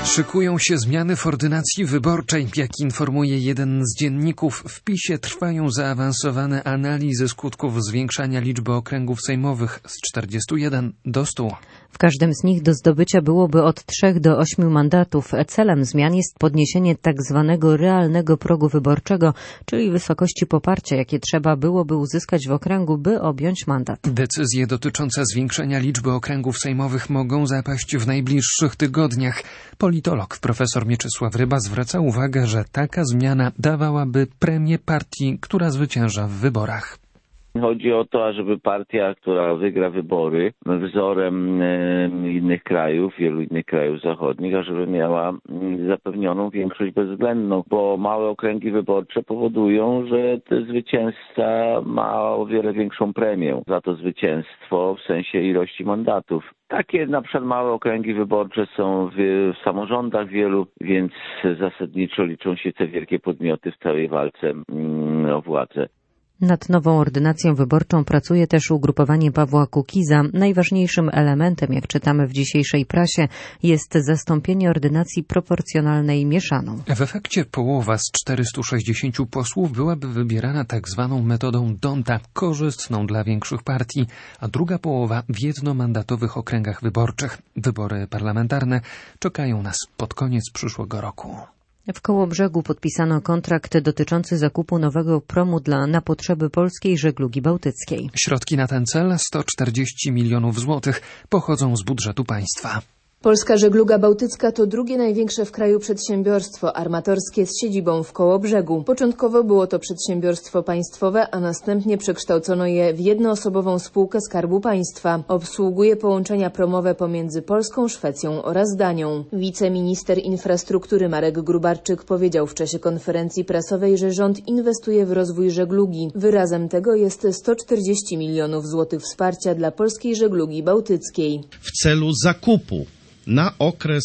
Szykują się zmiany w ordynacji wyborczej. Jak informuje jeden z dzienników, w PiS-ie trwają zaawansowane analizy skutków zwiększania liczby okręgów sejmowych z 41 do 100. W każdym z nich do zdobycia byłoby od 3 do 8 mandatów. Celem zmian jest podniesienie tak zwanego realnego progu wyborczego, czyli wysokości poparcia, jakie trzeba byłoby uzyskać w okręgu, by objąć mandat. Decyzje dotyczące zwiększenia liczby okręgów sejmowych mogą zapaść w najbliższych tygodniach. Politolog profesor Mieczysław Ryba zwraca uwagę, że taka zmiana dawałaby premię partii, która zwycięża w wyborach. Chodzi o to, ażeby partia, która wygra wybory wzorem innych krajów, wielu innych krajów zachodnich, ażeby miała zapewnioną większość bezwzględną, bo małe okręgi wyborcze powodują, że zwycięzca ma o wiele większą premię za to zwycięstwo w sensie ilości mandatów. Takie na przykład małe okręgi wyborcze są w samorządach wielu, więc zasadniczo liczą się te wielkie podmioty w całej walce o władzę. Nad nową ordynacją wyborczą pracuje też ugrupowanie Pawła Kukiza. Najważniejszym elementem, jak czytamy w dzisiejszej prasie, jest zastąpienie ordynacji proporcjonalnej mieszaną. W efekcie połowa z 460 posłów byłaby wybierana tak zwaną metodą D'Hondta, korzystną dla większych partii, a druga połowa w jednomandatowych okręgach wyborczych. Wybory parlamentarne czekają nas pod koniec przyszłego roku. W Kołobrzegu podpisano kontrakt dotyczący zakupu nowego promu na potrzeby polskiej żeglugi bałtyckiej. Środki na ten cel, 140 milionów złotych, pochodzą z budżetu państwa. Polska Żegluga Bałtycka to drugie największe w kraju przedsiębiorstwo armatorskie z siedzibą w Kołobrzegu. Początkowo było to przedsiębiorstwo państwowe, a następnie przekształcono je w jednoosobową spółkę Skarbu Państwa. Obsługuje połączenia promowe pomiędzy Polską, Szwecją oraz Danią. Wiceminister infrastruktury Marek Grubarczyk powiedział w czasie konferencji prasowej, że rząd inwestuje w rozwój żeglugi. Wyrazem tego jest 140 milionów złotych wsparcia dla Polskiej Żeglugi Bałtyckiej. W celu zakupu na okres,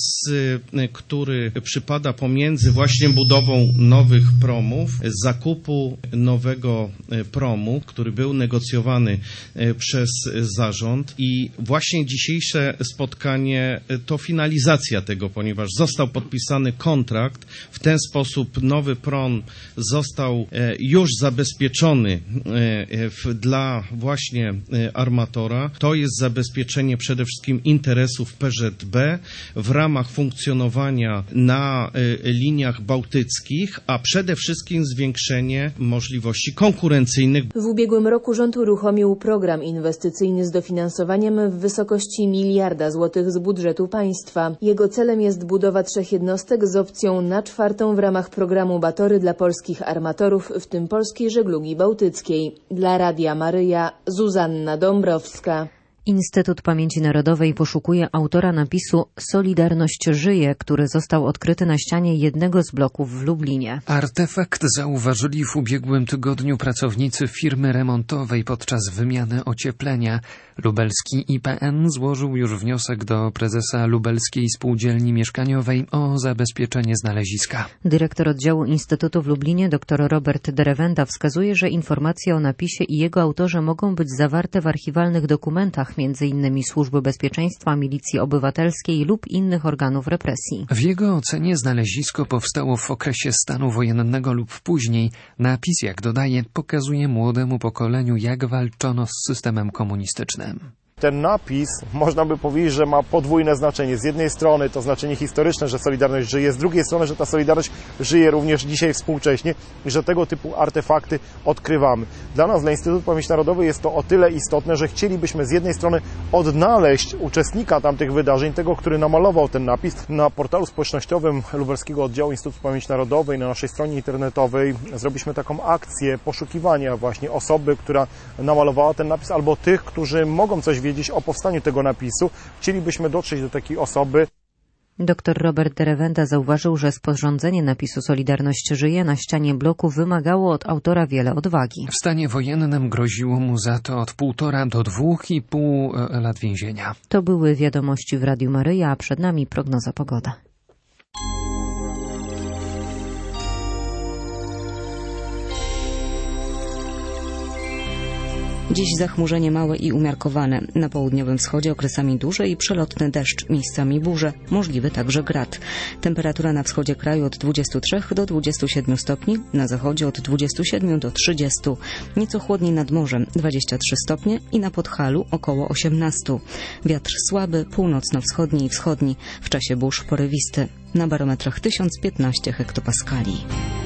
który przypada pomiędzy właśnie budową nowych promów, zakupu nowego promu, który był negocjowany przez zarząd i właśnie dzisiejsze spotkanie to finalizacja tego, ponieważ został podpisany kontrakt, w ten sposób nowy prom został już zabezpieczony dla właśnie armatora. To jest zabezpieczenie przede wszystkim interesów PŻB w ramach funkcjonowania na liniach bałtyckich, a przede wszystkim zwiększenie możliwości konkurencyjnych. W ubiegłym roku rząd uruchomił program inwestycyjny z dofinansowaniem w wysokości 1 miliarda złotych z budżetu państwa. Jego celem jest budowa 3 jednostek z opcją na 4. w ramach programu Batory dla polskich armatorów, w tym Polskiej Żeglugi Bałtyckiej. Dla Radia Maryja, Zuzanna Dąbrowska. Instytut Pamięci Narodowej poszukuje autora napisu „Solidarność żyje”, który został odkryty na ścianie jednego z bloków w Lublinie. Artefakt zauważyli w ubiegłym tygodniu pracownicy firmy remontowej podczas wymiany ocieplenia. Lubelski IPN złożył już wniosek do prezesa Lubelskiej Spółdzielni Mieszkaniowej o zabezpieczenie znaleziska. Dyrektor oddziału Instytutu w Lublinie dr Robert Derewenda wskazuje, że informacje o napisie i jego autorze mogą być zawarte w archiwalnych dokumentach, m.in. Służby Bezpieczeństwa, Milicji Obywatelskiej lub innych organów represji. W jego ocenie znalezisko powstało w okresie stanu wojennego lub później. Napis, jak dodaje, pokazuje młodemu pokoleniu, jak walczono z systemem komunistycznym. Ten napis, można by powiedzieć, że ma podwójne znaczenie. Z jednej strony to znaczenie historyczne, że Solidarność żyje, z drugiej strony, że ta Solidarność żyje również dzisiaj współcześnie i że tego typu artefakty odkrywamy. Dla nas, dla Instytutu Pamięci Narodowej jest to o tyle istotne, że chcielibyśmy z jednej strony odnaleźć uczestnika tamtych wydarzeń, tego, który namalował ten napis. Na portalu społecznościowym Lubelskiego Oddziału Instytutu Pamięci Narodowej, na naszej stronie internetowej zrobiliśmy taką akcję poszukiwania właśnie osoby, która namalowała ten napis, albo tych, którzy mogą coś wiedzieć o powstaniu tego napisu. Chcielibyśmy dotrzeć do takiej osoby. Dr Robert Derewenda zauważył, że sporządzenie napisu „Solidarność żyje” na ścianie bloku wymagało od autora wiele odwagi. W stanie wojennym groziło mu za to od 1,5 do 2,5 lat więzienia. To były wiadomości w Radiu Maryja, a przed nami prognoza pogody. Dziś zachmurzenie małe i umiarkowane. Na południowym wschodzie okresami duży i przelotny deszcz, miejscami burze, możliwy także grad. Temperatura na wschodzie kraju od 23 do 27 stopni, na zachodzie od 27 do 30. Nieco chłodniej nad morzem, 23 stopnie i na Podhalu około 18. Wiatr słaby, północno-wschodni i wschodni, w czasie burz porywisty. Na barometrach 1015 hektopaskali.